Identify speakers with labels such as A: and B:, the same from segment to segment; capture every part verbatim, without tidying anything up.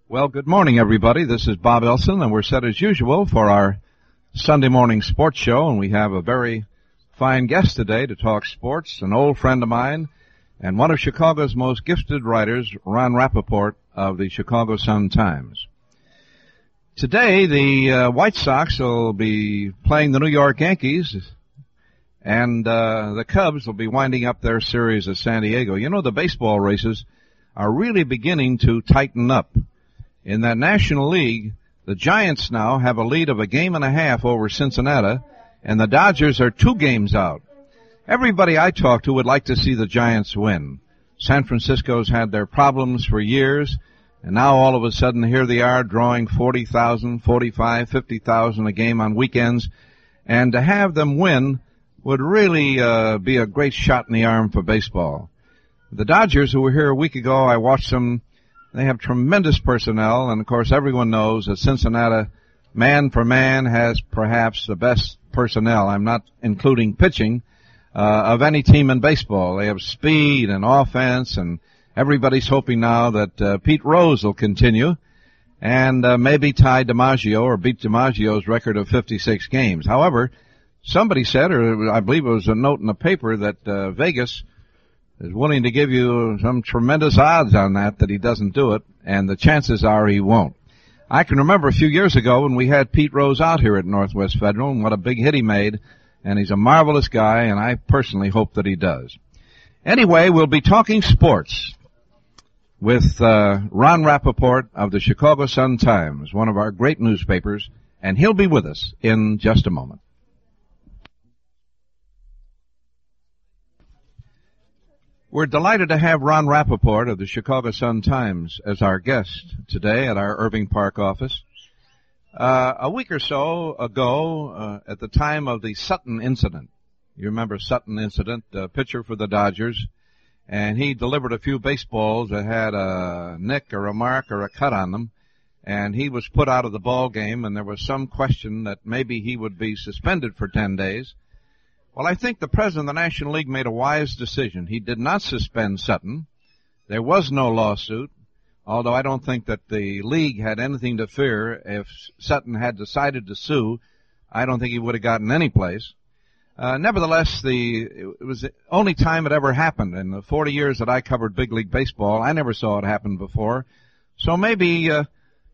A: Well, good morning, everybody. This is Bob Elson, and we're set as usual for our Sunday morning sports show, and we have a very fine guest today to talk sports, an old friend of mine, and one of Chicago's most gifted writers, Ron Rappaport of the Chicago Sun-Times. Today, the uh, White Sox will be playing the New York Yankees, and uh, the Cubs will be winding up their series at San Diego. You know, the baseball races are really beginning to tighten up. In that National League, the Giants now have a lead of a game and a half over Cincinnati, and the Dodgers are two games out. Everybody I talk to would like to see the Giants win. San Francisco's had their problems for years, and now all of a sudden here they are drawing forty thousand, forty-five, fifty thousand a game on weekends, and to have them win would really uh, be a great shot in the arm for baseball. The Dodgers, who were here a week ago, I watched them. They have tremendous personnel, and of course everyone knows that Cincinnati, man for man, has perhaps the best personnel. I'm not including pitching, uh, of any team in baseball. They have speed and offense, and everybody's hoping now that uh, Pete Rose will continue and uh, maybe tie DiMaggio or beat DiMaggio's record of fifty-six games. However, somebody said, or I believe it was a note in the paper, that uh, Vegas is willing to give you some tremendous odds on that, that he doesn't do it, and the chances are he won't. I can remember a few years ago when we had Pete Rose out here at Northwest Federal, and what a big hit he made, and he's a marvelous guy, and I personally hope that he does. Anyway, we'll be talking sports with uh, Ron Rappaport of the Chicago Sun-Times, one of our great newspapers, and he'll be with us in just a moment. We're delighted to have Ron Rappaport of the Chicago Sun-Times as our guest today at our Irving Park office. Uh, a week or so ago, uh, at the time of the Sutton incident, you remember Sutton incident, uh, pitcher for the Dodgers, and he delivered a few baseballs that had a nick or a mark or a cut on them, and he was put out of the ball game, and there was some question that maybe he would be suspended for ten days. Well, I think the president of the National League made a wise decision. He did not suspend Sutton. There was no lawsuit, although I don't think that the league had anything to fear. If Sutton had decided to sue, I don't think he would have gotten any place. Uh, nevertheless, the it was the only time it ever happened. In the forty years that I covered big league baseball, I never saw it happen before. So maybe uh,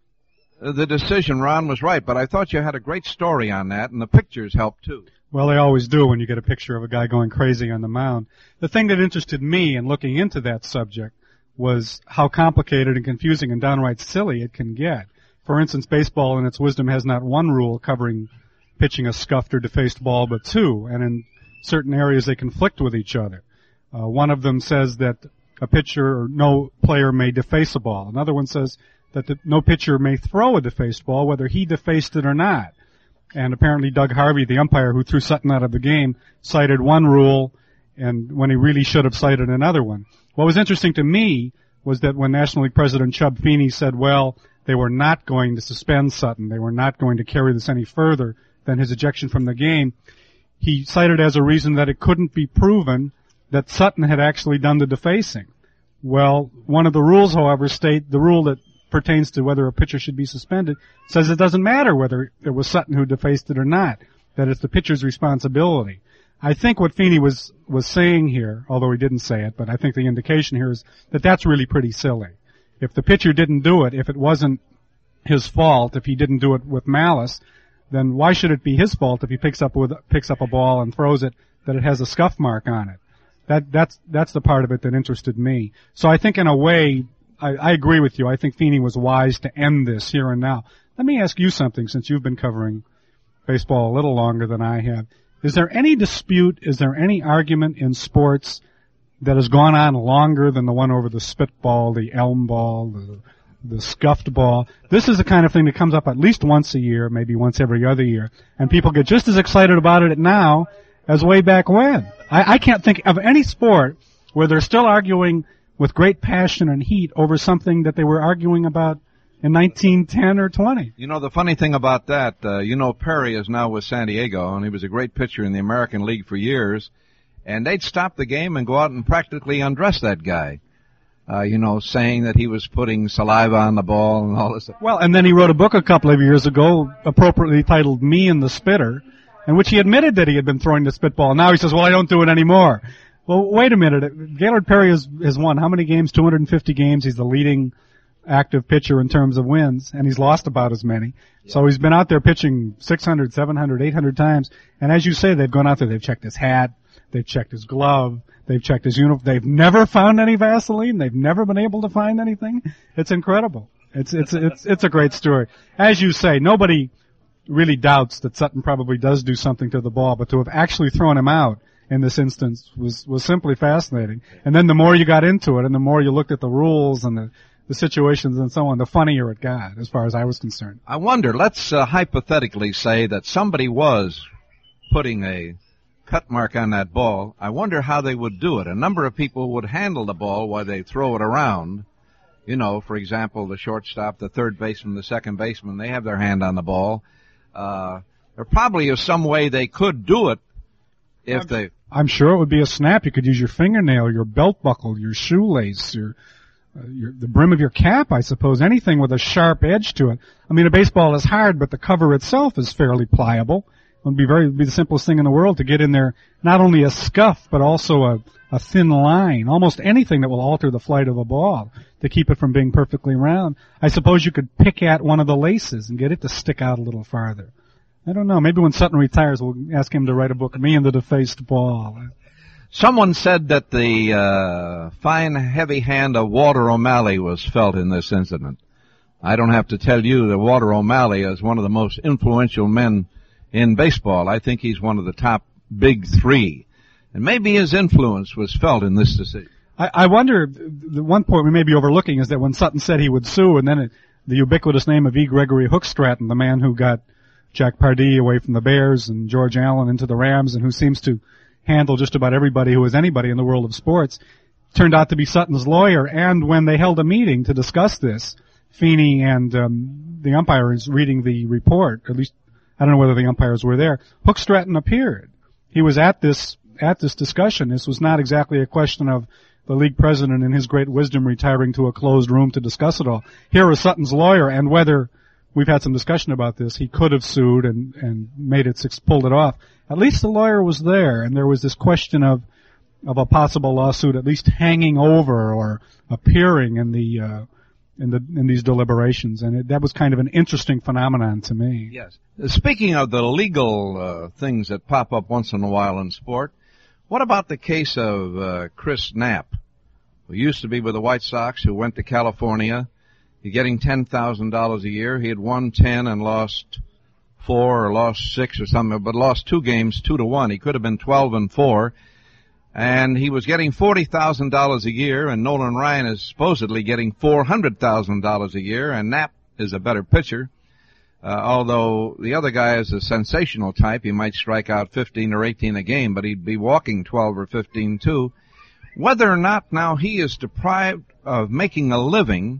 A: the decision, Ron, was right, but I thought you had a great story on that, and the pictures helped too.
B: Well, they always do when you get a picture of a guy going crazy on the mound. The thing that interested me in looking into that subject was how complicated and confusing and downright silly it can get. For instance, baseball in its wisdom has not one rule covering pitching a scuffed or defaced ball, but two, and in certain areas they conflict with each other. Uh, one of them says that a pitcher or no player may deface a ball. Another one says that the, no pitcher may throw a defaced ball, whether he defaced it or not. And apparently Doug Harvey, the umpire who threw Sutton out of the game, cited one rule and when he really should have cited another one. What was interesting to me was that when National League President Chub Feeney said, well, they were not going to suspend Sutton, they were not going to carry this any further than his ejection from the game, he cited as a reason that it couldn't be proven that Sutton had actually done the defacing. Well, one of the rules, however, state the rule that pertains to whether a pitcher should be suspended says it doesn't matter whether it was Sutton who defaced it or not, that it's the pitcher's responsibility. I think what Feeney was was saying here, although he didn't say it, but I think the indication here is that that's really pretty silly. If the pitcher didn't do it, if it wasn't his fault, if he didn't do it with malice, then why should it be his fault if he picks up with picks up a ball and throws it that it has a scuff mark on it? That that's that's the part of it that interested me. So I think in a way, I, I agree with you. I think Feeney was wise to end this here and now. Let me ask you something, since you've been covering baseball a little longer than I have. Is there any dispute, is there any argument in sports that has gone on longer than the one over the spitball, the elm ball, the, the scuffed ball? This is the kind of thing that comes up at least once a year, maybe once every other year, and people get just as excited about it now as way back when. I, I can't think of any sport where they're still arguing with great passion and heat over something that they were arguing about in nineteen ten or twenty.
A: You know, the funny thing about that, uh, you know, Perry is now with San Diego, and he was a great pitcher in the American League for years, and they'd stop the game and go out and practically undress that guy. uh, you know, saying that he was putting saliva on the ball and all this stuff.
B: Well, and then he wrote a book a couple of years ago, appropriately titled Me and the Spitter, in which he admitted that he had been throwing the spitball. Now he says, well, I don't do it anymore. Well, wait a minute. Gaylord Perry has, has won how many games? two hundred fifty games. He's the leading active pitcher in terms of wins, and he's lost about as many. Yeah. So he's been out there pitching six hundred, seven hundred, eight hundred times. And as you say, they've gone out there, they've checked his hat, they've checked his glove, they've checked his uniform. They've never found any Vaseline. They've never been able to find anything. It's incredible. It's, it's, it's, it's a great story. As you say, nobody really doubts that Sutton probably does do something to the ball, but to have actually thrown him out in this instance was, was simply fascinating. And then the more you got into it and the more you looked at the rules and the, the situations and so on, the funnier it got as far as I was concerned.
A: I wonder, let's uh, hypothetically say that somebody was putting a cut mark on that ball. I wonder how they would do it. A number of people would handle the ball while they throw it around. You know, for example, the shortstop, the third baseman, the second baseman, they have their hand on the ball. Uh, there probably is some way they could do it if
B: I'm,
A: they...
B: I'm sure it would be a snap. You could use your fingernail, your belt buckle, your shoelace, your, uh, your the brim of your cap, I suppose, anything with a sharp edge to it. I mean, a baseball is hard, but the cover itself is fairly pliable. It would be very be the simplest thing in the world to get in there not only a scuff, but also a, a thin line, almost anything that will alter the flight of a ball to keep it from being perfectly round. I suppose you could pick at one of the laces and get it to stick out a little farther. I don't know. Maybe when Sutton retires, we'll ask him to write a book, Me and the Defaced Ball.
A: Someone said that the uh, fine, heavy hand of Walter O'Malley was felt in this incident. I don't have to tell you that Walter O'Malley is one of the most influential men in baseball. I think he's one of the top big three. And maybe his influence was felt in this decision.
B: I, I wonder, the one point we may be overlooking is that when Sutton said he would sue, and then it, the ubiquitous name of E. Gregory Hookstratton, the man who got Jack Pardee away from the Bears and George Allen into the Rams, and who seems to handle just about everybody who is anybody in the world of sports, turned out to be Sutton's lawyer. And when they held a meeting to discuss this, Feeney and um, the umpires reading the report, at least I don't know whether the umpires were there, Hookstratton appeared. He was at this at this discussion. This was not exactly a question of the league president in his great wisdom retiring to a closed room to discuss it all. Here was Sutton's lawyer, and whether we've had some discussion about this, he could have sued and, and made it, pulled it off. At least the lawyer was there, and there was this question of, of a possible lawsuit at least hanging over or appearing in the, uh, in the, in these deliberations. And it, that was kind of an interesting phenomenon to me.
A: Yes. Speaking of the legal, uh, things that pop up once in a while in sport, what about the case of, uh, Chris Knapp, who used to be with the White Sox, who went to California? He's getting ten thousand dollars a year. He had won ten and lost four or lost six or something, but lost two games, two to one. He could have been twelve and four. And he was getting forty thousand dollars a year, and Nolan Ryan is supposedly getting four hundred thousand dollars a year, and Knapp is a better pitcher. Uh, although the other guy is a sensational type. He might strike out fifteen or eighteen a game, but he'd be walking twelve or fifteen too. Whether or not now he is deprived of making a living,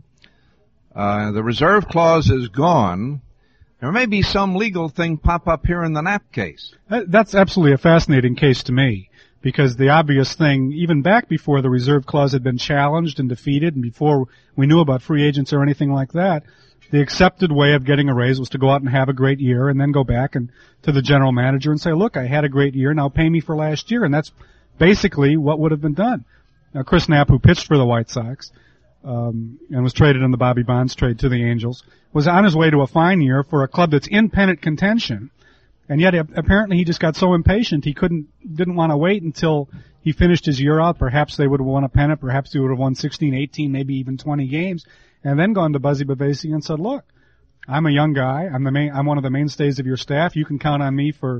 A: Uh, the reserve clause is gone. There may be some legal thing pop up here in the Knapp case.
B: That's absolutely a fascinating case to me, because the obvious thing, even back before the reserve clause had been challenged and defeated, and before we knew about free agents or anything like that, the accepted way of getting a raise was to go out and have a great year and then go back and to the general manager and say, look, I had a great year, now pay me for last year. And that's basically what would have been done. Now, Chris Knapp, who pitched for the White Sox, Um, and was traded in the Bobby Bonds trade to the Angels, was on his way to a fine year for a club that's in pennant contention, and yet apparently he just got so impatient he couldn't, didn't want to wait until he finished his year out. Perhaps they would have won a pennant, perhaps he would have won sixteen, eighteen, maybe even twenty games, and then gone to Buzzy Bavasi and said, look, I'm a young guy, I'm the main, I'm one of the mainstays of your staff, you can count on me for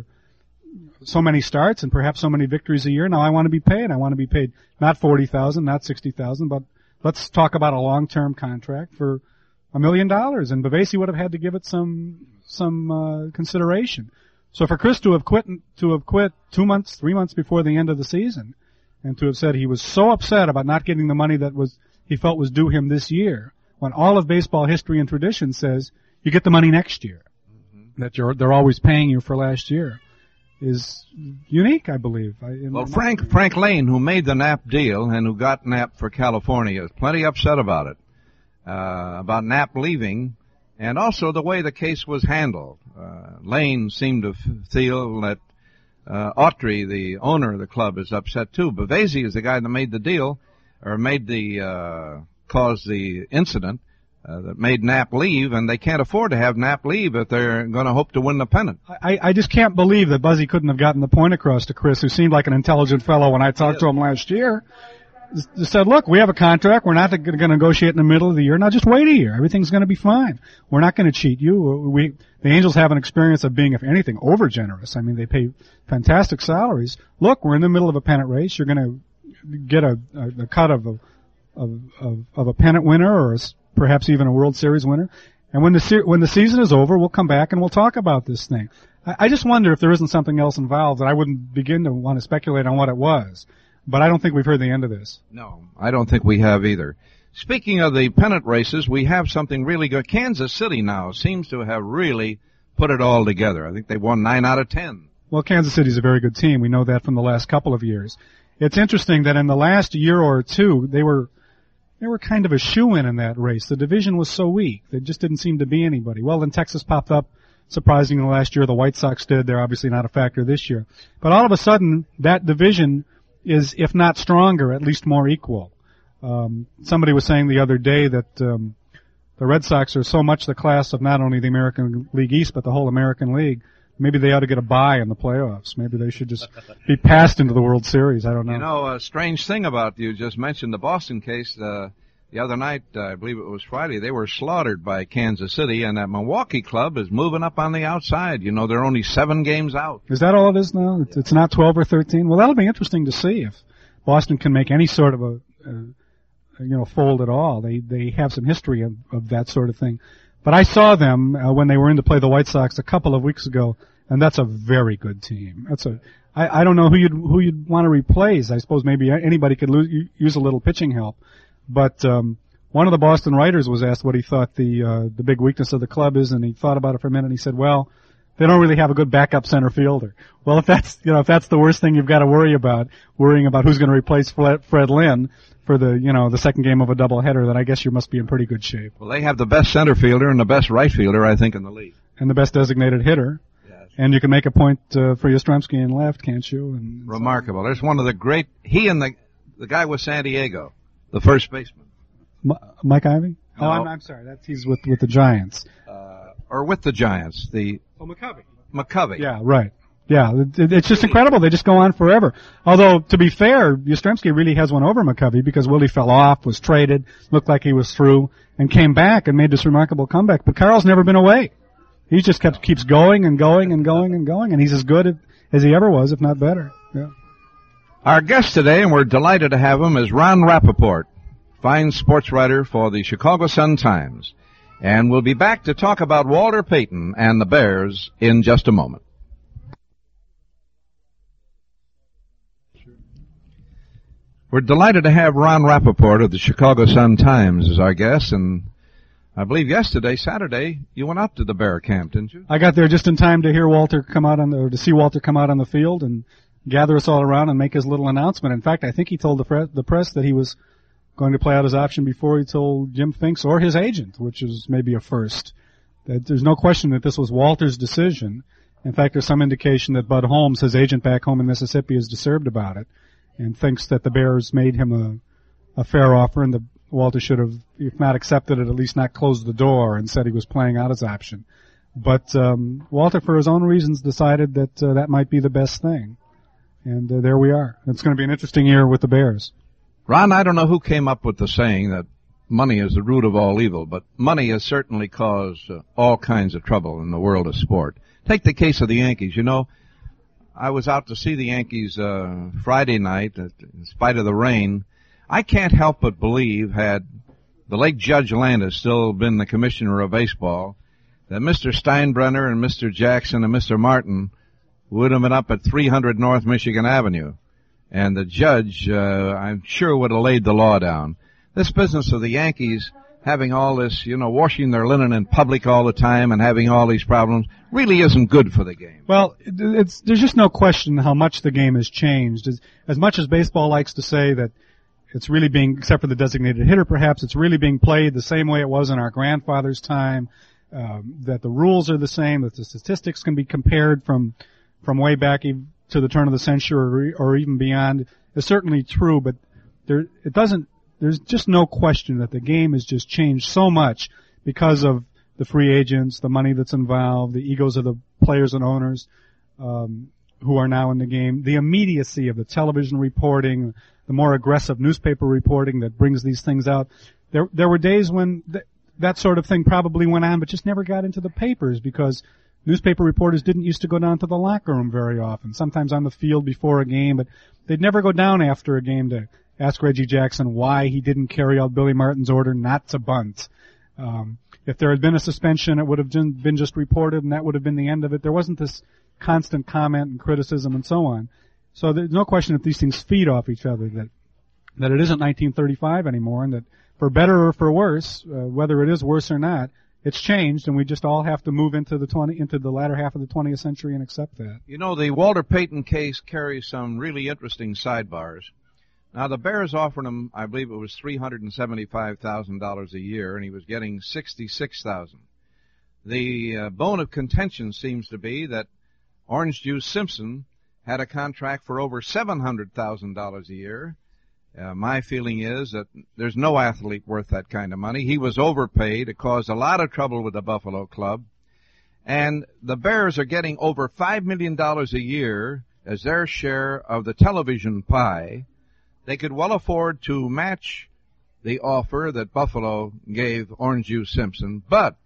B: so many starts and perhaps so many victories a year. Now I want to be paid, I want to be paid not forty thousand, not sixty thousand, but let's talk about a long-term contract for a million dollars, and Bavasi would have had to give it some some uh, consideration. So for Chris to have quit to have quit two months, three months before the end of the season, and to have said he was so upset about not getting the money that was he felt was due him this year, when all of baseball history and tradition says you get the money next year, mm-hmm. that you're they're always paying you for last year. is unique, I believe. I,
A: well, Frank Frank Lane, who made the Knapp deal and who got Knapp for California, is plenty upset about it, uh, about Knapp leaving, and also the way the case was handled. Uh, Lane seemed to f- feel that uh, Autry, the owner of the club, is upset too. Bavasi is the guy that made the deal, or made the, uh, caused the incident, uh, that made Knapp leave, and they can't afford to have Knapp leave if they're going to hope to win the pennant.
B: I, I just can't believe that Buzzy couldn't have gotten the point across to Chris, who seemed like an intelligent fellow when I talked to him last year. Just said, look, we have a contract. We're not going to negotiate in the middle of the year. Now just wait a year. Everything's going to be fine. We're not going to cheat you. We, the Angels have an experience of being, if anything, over generous. I mean, they pay fantastic salaries. Look, we're in the middle of a pennant race. You're going to get a, a, a cut of a, of, of, of a pennant winner, or a, perhaps even a World Series winner. And when the se- when the season is over, we'll come back and we'll talk about this thing. I, I just wonder if there isn't something else involved, that I wouldn't begin to want to speculate on what it was. But I don't think we've heard the end of this.
A: No, I don't think we have either. Speaking of the pennant races, we have something really good. Kansas City now seems to have really put it all together. I think they won nine out of ten.
B: Well, Kansas City's a very good team. We know that from the last couple of years. It's interesting that in the last year or two, they were they were kind of a shoo-in in that race. The division was so weak. There just didn't seem to be anybody. Well, then Texas popped up. Surprisingly, last year the White Sox did. They're obviously not a factor this year. But all of a sudden, that division is, if not stronger, at least more equal. Um, somebody was saying the other day that um, the Red Sox are so much the class of not only the American League East, but the whole American League. Maybe they ought to get a bye in the playoffs. Maybe they should just be passed into the World Series. I don't know.
A: You know, a strange thing about, you just mentioned the Boston case. Uh, the other night, uh, I believe it was Friday, they were slaughtered by Kansas City, and that Milwaukee club is moving up on the outside. You know, they're only seven games out.
B: Is that all it is now? It's, it's not twelve or thirteen? Well, that'll be interesting to see if Boston can make any sort of a, a you know, fold at all. They they have some history of, of that sort of thing. But I saw them uh, when they were in to play the White Sox a couple of weeks ago, and that's a very good team. That's a I, I don't know who you'd who you'd want to replace. I suppose maybe anybody could lose, use a little pitching help. But um, one of the Boston writers was asked what he thought the uh, the big weakness of the club is, and he thought about it for a minute. And he said, "Well, they don't really have a good backup center fielder." Well, if that's you know if that's the worst thing you've got to worry about, worrying about who's going to replace Fred Lynn for the you know the second game of a doubleheader, then I guess you must be in pretty good shape.
A: Well, they have the best center fielder and the best right fielder, I think, in the league,
B: and the best designated hitter.
A: Yes.
B: And you can make a point uh, for Yastrzemski in left, can't you? And
A: remarkable. There's one of the great. He and the the guy with San Diego. The first baseman.
B: M- Mike Ivy?
A: No.
B: Oh, I'm, I'm sorry. That's he's with with the Giants.
A: Uh, or with the Giants. The
B: Oh, McCovey.
A: McCovey.
B: Yeah, right. Yeah, it, it's just incredible. They just go on forever. Although, to be fair, Yastrzemski really has one over McCovey because Willie fell off, was traded, looked like he was through, and came back and made this remarkable comeback. But Carl's never been away. He just kept keeps going and going and going and going, and he's as good as he ever was, if not better. Yeah.
A: Our guest today, and we're delighted to have him, is Ron Rappaport, fine sports writer for the Chicago Sun-Times. And we'll be back to talk about Walter Payton and the Bears in just a moment. We're delighted to have Ron Rappaport of the Chicago Sun-Times as our guest, and I believe yesterday, Saturday, you went out to the Bear camp, didn't you?
B: I got there just in time to hear Walter come out on the, or to see Walter come out on the field and gather us all around and make his little announcement. In fact, I think he told the press, the press that he was going to play out his option before he told Jim Finks or his agent, which is maybe a first. That there's no question that this was Walter's decision. In fact, there's some indication that Bud Holmes, his agent back home in Mississippi, is disturbed about it and thinks that the Bears made him a, a fair offer and that Walter should have, if not accepted it, at least not closed the door and said he was playing out his option. But um, Walter, for his own reasons, decided that uh, that might be the best thing. And uh, there we are. It's going to be an interesting year with the Bears.
A: Ron, I don't know who came up with the saying that money is the root of all evil, but money has certainly caused uh, all kinds of trouble in the world of sport. Take the case of the Yankees. You know, I was out to see the Yankees uh, Friday night, uh, in spite of the rain. I can't help but believe, had the late Judge Landis still been the commissioner of baseball, that Mister Steinbrenner and Mister Jackson and Mister Martin would have been up at three hundred North Michigan Avenue. And the judge, uh, I'm sure, would have laid the law down. This business of the Yankees having all this, you know, washing their linen in public all the time and having all these problems really isn't good for the game.
B: Well, it's, there's just no question how much the game has changed. As, as much as baseball likes to say that it's really being, except for the designated hitter perhaps, it's really being played the same way it was in our grandfather's time, um, that the rules are the same, that the statistics can be compared from, from way back to the turn of the century or, or even beyond, is certainly true, but there, it doesn't, there's just no question that the game has just changed so much because of the free agents, the money that's involved, the egos of the players and owners um, who are now in the game, the immediacy of the television reporting, the more aggressive newspaper reporting that brings these things out. There, there were days when th- that sort of thing probably went on, but just never got into the papers because newspaper reporters didn't used to go down to the locker room very often, sometimes on the field before a game, but they'd never go down after a game to ask Reggie Jackson why he didn't carry out Billy Martin's order not to bunt. Um, if there had been a suspension, it would have been just reported, and that would have been the end of it. There wasn't this constant comment and criticism and so on. So there's no question that these things feed off each other, that that it isn't nineteen thirty-five anymore, and that for better or for worse, uh, whether it is worse or not, it's changed, and we just all have to move into the twenty into the latter half of the twentieth century and accept that.
A: You know, the Walter Payton case carries some really interesting sidebars. Now, the Bears offered him, I believe it was three hundred seventy-five thousand dollars a year, and he was getting sixty-six thousand dollars. The uh, bone of contention seems to be that Orange Juice Simpson had a contract for over seven hundred thousand dollars a year. Uh, my feeling is that there's no athlete worth that kind of money. He was overpaid. It caused a lot of trouble with the Buffalo Club. And the Bears are getting over five million dollars a year as their share of the television pie. They could well afford to match the offer that Buffalo gave Orange Juice Simpson. But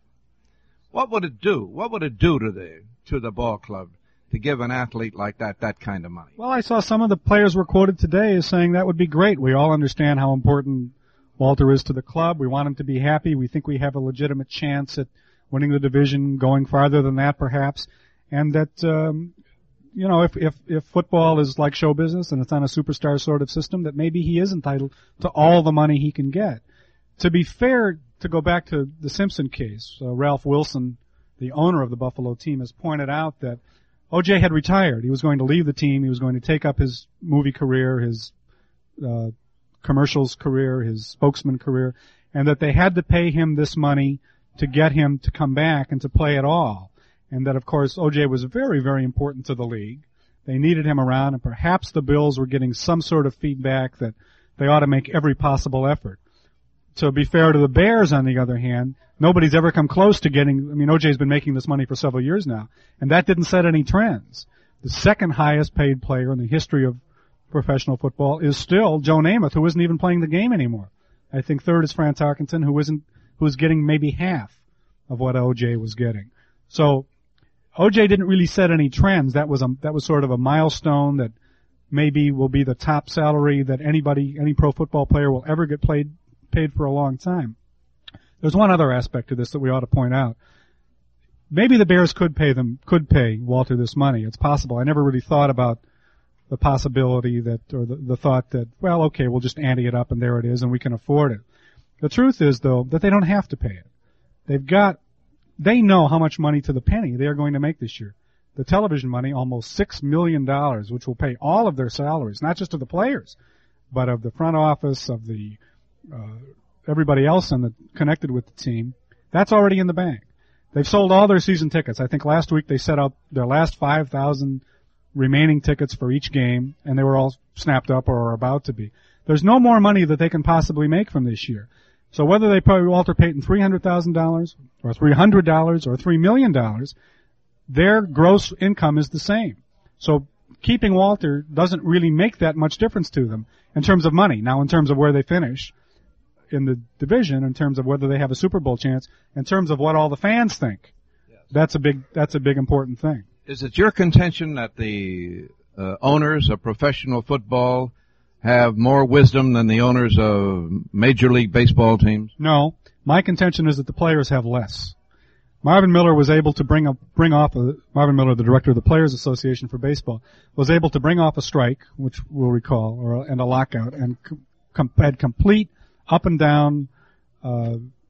A: what would it do? What would it do to the to the ball club to give an athlete like that that kind of money?
B: Well, I saw some of the players were quoted today as saying that would be great. We all understand how important Walter is to the club. We want him to be happy. We think we have a legitimate chance at winning the division, going farther than that perhaps, and that um, you know, if, if, if football is like show business and it's on a superstar sort of system, that maybe he is entitled to all the money he can get. To be fair, to go back to the Simpson case, uh, Ralph Wilson, the owner of the Buffalo team, has pointed out that O J had retired. He was going to leave the team. He was going to take up his movie career, his uh, commercials career, his spokesman career, and that they had to pay him this money to get him to come back and to play at all. And that, of course, O J was very, very important to the league. They needed him around, and perhaps the Bills were getting some sort of feedback that they ought to make every possible effort. To be fair to the Bears, on the other hand, nobody's ever come close to getting, I mean, O J's been making this money for several years now, and that didn't set any trends. The second highest paid player in the history of professional football is still Joe Namath, who isn't even playing the game anymore. I think third is Franz Tarkenton, who isn't, who's getting maybe half of what O J was getting. So, O J didn't really set any trends. That was a, that was sort of a milestone that maybe will be the top salary that anybody, any pro football player will ever get paid, paid for a long time. There's one other aspect to this that we ought to point out. Maybe the Bears could pay them, could pay Walter this money. It's possible. I never really thought about the possibility that, or the, the thought that, well, okay, we'll just ante it up and there it is and we can afford it. The truth is, though, that they don't have to pay it. They've got They know how much money to the penny they are going to make this year. The television money, almost six million dollars, which will pay all of their salaries, not just of the players, but of the front office, of the uh, everybody else in the, connected with the team. That's already in the bank. They've sold all their season tickets. I think last week they set out their last five thousand remaining tickets for each game, and they were all snapped up or are about to be. There's no more money that they can possibly make from this year. So whether they pay Walter Payton three hundred thousand dollars or three hundred dollars or three million dollars, their gross income is the same. So keeping Walter doesn't really make that much difference to them in terms of money. Now, in terms of where they finish in the division, in terms of whether they have a Super Bowl chance, in terms of what all the fans think, yes. that's a big that's a big important thing.
A: Is it your contention that the uh, owners of professional football have more wisdom than the owners of Major League Baseball teams?
B: No. My contention is that the players have less. Marvin Miller was able to bring up, bring off a, Marvin Miller, the director of the Players Association for Baseball, was able to bring off a strike, which we'll recall, or, and a lockout, and com, had complete up and down, uh,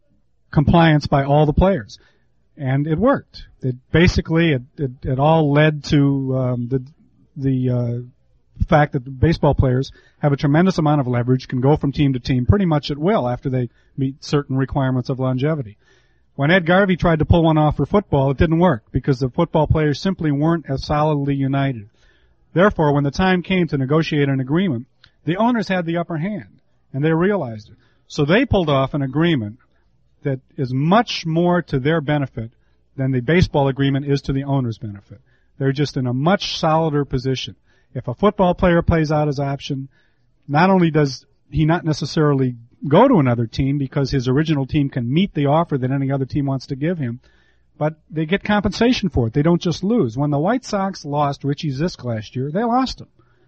B: compliance by all the players. And it worked. It basically, it, it, it all led to um, the the uh, fact that the baseball players have a tremendous amount of leverage, can go from team to team pretty much at will after they meet certain requirements of longevity. When Ed Garvey tried to pull one off for football, it didn't work because the football players simply weren't as solidly united. Therefore, when the time came to negotiate an agreement, the owners had the upper hand, and they realized it. So they pulled off an agreement that is much more to their benefit than the baseball agreement is to the owner's benefit. They're just in a much solider position. If a football player plays out his option, not only does he not necessarily go to another team because his original team can meet the offer that any other team wants to give him, but they get compensation for it. They don't just lose. When the White Sox lost Richie Zisk last year, they lost him.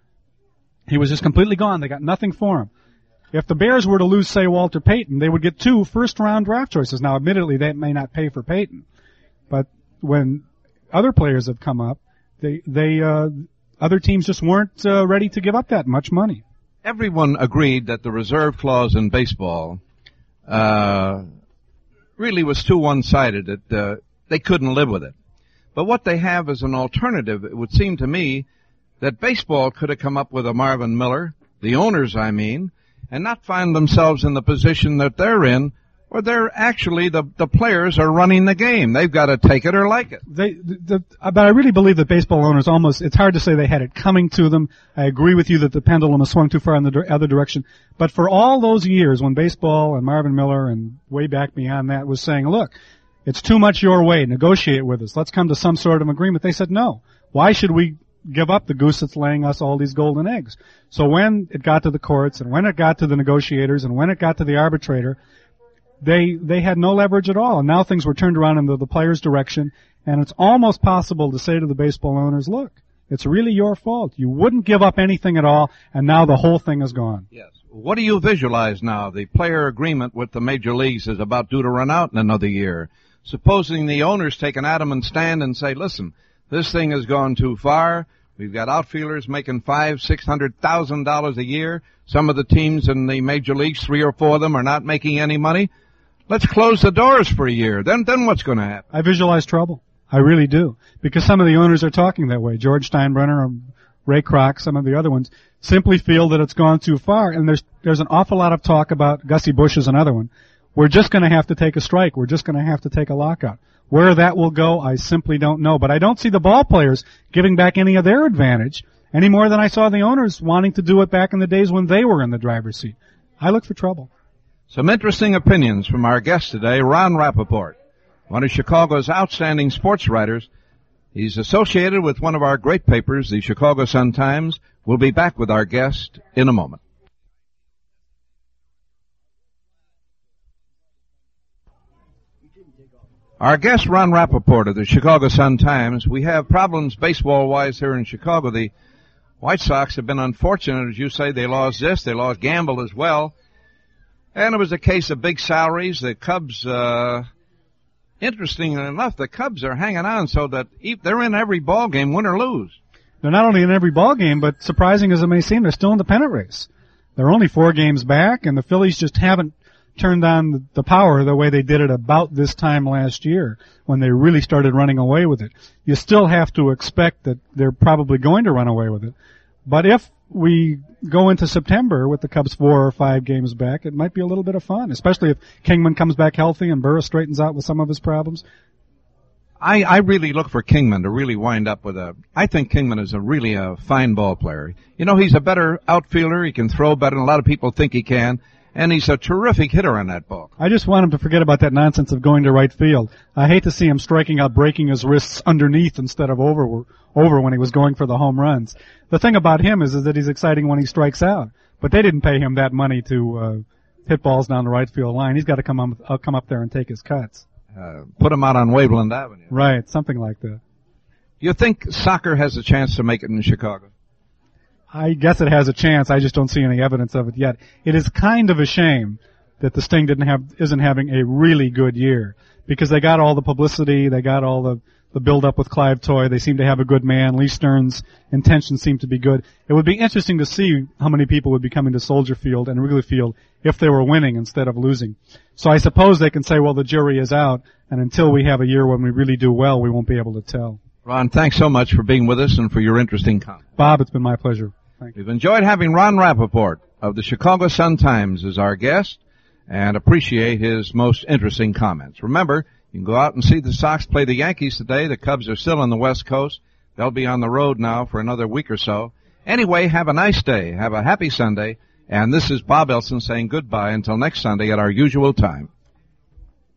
B: He was just completely gone. They got nothing for him. If the Bears were to lose, say, Walter Payton, they would get two first-round draft choices. Now, admittedly, that may not pay for Payton, but when other players have come up, they, they, uh, other teams just weren't uh, ready to give up that much money.
A: Everyone agreed that the reserve clause in baseball uh, really was too one-sided. That uh, they couldn't live with it. But what they have as an alternative, it would seem to me that baseball could have come up with a Marvin Miller, the owners, I mean, and not find themselves in the position that they're in, where they're actually, the, the players are running the game. They've got to take it or like it.
B: They, the, but I really believe that baseball owners almost, it's hard to say they had it coming to them. I agree with you that the pendulum has swung too far in the other direction. But for all those years when baseball and Marvin Miller and way back beyond that was saying, look, it's too much your way, negotiate with us, let's come to some sort of agreement, they said no. Why should we give up the goose that's laying us all these golden eggs? So when it got to the courts and when it got to the negotiators and when it got to the arbitrator, they they had no leverage at all. And now things were turned around in the, the players' direction, and it's almost possible to say to the baseball owners, look, it's really your fault. You wouldn't give up anything at all, and now the whole thing is gone.
A: Yes. What do you visualize now? The player agreement with the major leagues is about due to run out in another year. Supposing the owners take an adamant stand and say, listen, this thing has gone too far. We've got outfielders making five, six hundred thousand dollars a year. Some of the teams in the major leagues, three or four of them, are not making any money. Let's close the doors for a year. Then, then what's going to happen?
B: I visualize trouble. I really do. Because some of the owners are talking that way. George Steinbrenner and Ray Kroc, some of the other ones, simply feel that it's gone too far. And there's, there's an awful lot of talk about, Gussie Busch is another one. We're just going to have to take a strike. We're just going to have to take a lockout. Where that will go, I simply don't know. But I don't see the ball players giving back any of their advantage any more than I saw the owners wanting to do it back in the days when they were in the driver's seat. I look for trouble.
A: Some interesting opinions from our guest today, Ron Rappaport, one of Chicago's outstanding sports writers. He's associated with one of our great papers, the Chicago Sun-Times. We'll be back with our guest in a moment. Our guest, Ron Rappaport of the Chicago Sun-Times. We have problems baseball-wise here in Chicago. The White Sox have been unfortunate, as you say. They lost this. They lost Gamble as well. And it was a case of big salaries. The Cubs, uh, interestingly enough, the Cubs are hanging on so that they're in every ball game, win or lose.
B: They're not only in every ball game, but surprising as it may seem, they're still in the pennant race. They're only four games back, and the Phillies just haven't turned on the power the way they did it about this time last year when they really started running away with it. You still have to expect that they're probably going to run away with it. But if we go into September with the Cubs four or five games back, it might be a little bit of fun, especially if Kingman comes back healthy and Burris straightens out with some of his problems.
A: I, I really look for Kingman to really wind up with a, I think Kingman is a really a fine ball player. You know, he's a better outfielder. He can throw better than a lot of people think he can. And he's a terrific hitter on that ball.
B: I just want him to forget about that nonsense of going to right field. I hate to see him striking out, breaking his wrists underneath instead of over over when he was going for the home runs. The thing about him is, is that he's exciting when he strikes out. But they didn't pay him that money to uh, hit balls down the right field line. He's got to come up, uh, come up there and take his cuts.
A: Uh, put him out on Waveland Avenue.
B: Right, something like that.
A: You think soccer has a chance to make it in Chicago?
B: I guess it has a chance. I just don't see any evidence of it yet. It is kind of a shame that the Sting didn't have, isn't having a really good year because they got all the publicity, they got all the, the build-up with Clive Toye. They seem to have a good man. Lee Stern's intentions seem to be good. It would be interesting to see how many people would be coming to Soldier Field and Wrigley Field if they were winning instead of losing. So I suppose they can say, well, the jury is out, and until we have a year when we really do well, we won't be able to tell.
A: Ron, thanks so much for being with us and for your interesting comments.
B: Bob, it's been my pleasure. Thank you.
A: We've enjoyed having Ron Rappaport of the Chicago Sun-Times as our guest and appreciate his most interesting comments. Remember, you can go out and see the Sox play the Yankees today. The Cubs are still on the West Coast. They'll be on the road now for another week or so. Anyway, have a nice day. Have a happy Sunday. And this is Bob Elson saying goodbye until next Sunday at our usual time.